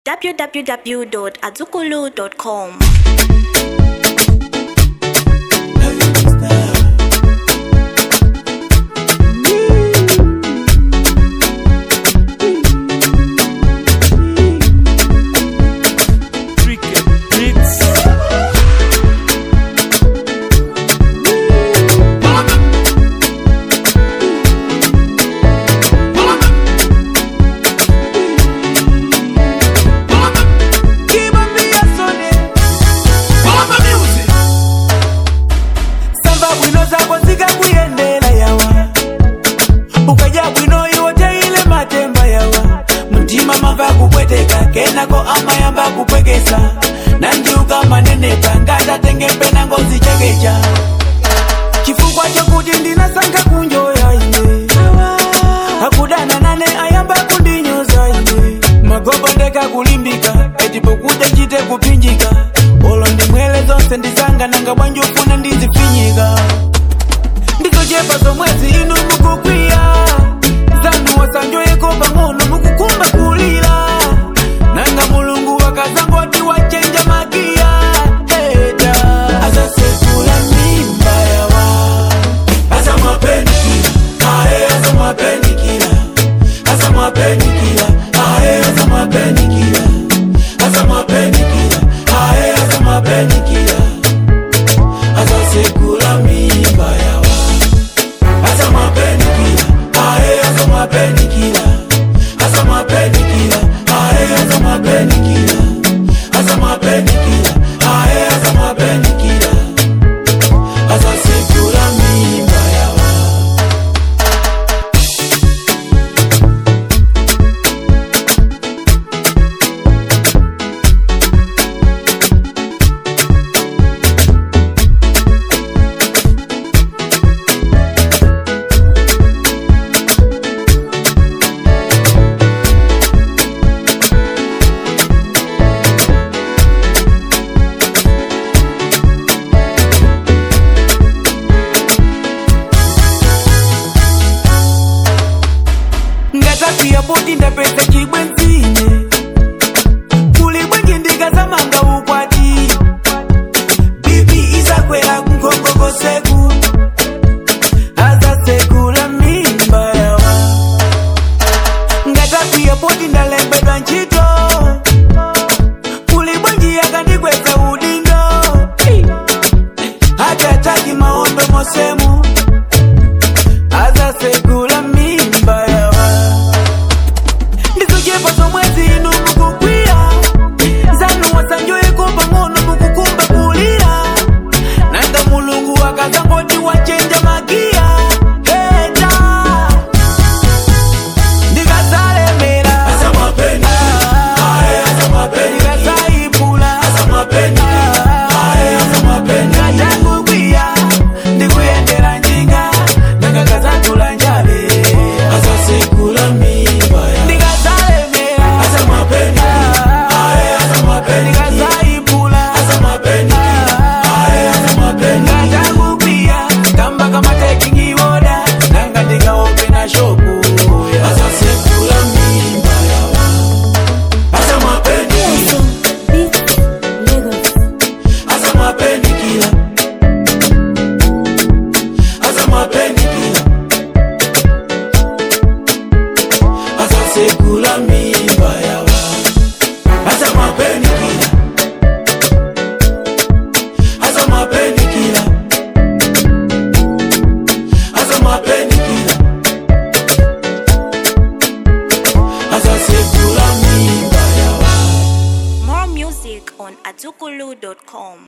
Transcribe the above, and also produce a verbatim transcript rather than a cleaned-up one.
w w w dot azukulu dot com. Kenako amayamba kupwekesa nandiuka manene tangata tenge pena ngozi chekecha chifukwa chokuti ndinasankha kunjoya ine hakudana nane ayamba kundinyoza ine magobo ndeka kulimbika eti pokuja chite kupinjika olo ndimwele zonse ndizanga nanga bwanji ufuna ndizifinyika ndikochepa zomwezi inu mukukwiya zanu wasanjoyeko pang'ono mukukumba kulira nanga mulungu wakazangoti wachenja magia eta asa sekula mimba yawa asa mapenikila ae asa mapenikila asa mapenikila ae asa mapenikila asa mapenikila ae asa mapenikila asa sekula mimba yawa asa mapenikila ae asa mapenikila asa mapenikila ae asa mapenikila asa mapenikila ae asa mapenikila asa sekula mimba yawa Pia bodi ndapesa chibwenzine kuli bwenye ndikazamanga ukwati bibi isakwera kunkongo seku aza sekula mimba yawa ngata pia bodi ndalembedwa nchito kuli bwenye yakandikweza udindo hata taki maondo mosemu aza sekula mimba yawa Paso mwezi inu mukukwiya zanu wasanjoyeko pang'ono mukukumba kulira nanga mulungu wakazangoti wachenja magia eta ndikazalemera asa mapenikila ae asa mapenikila ndikazaipula asa mapenikila ae asa mapenikila ndakukwiya ndikuyendera njinga nanga kazakula njale asa sekula mimba ya sekula mimba yawa asa mapenikila asa mapenikila asa mapenikila asa sekula mimba yawa. More music on azukulu dot com.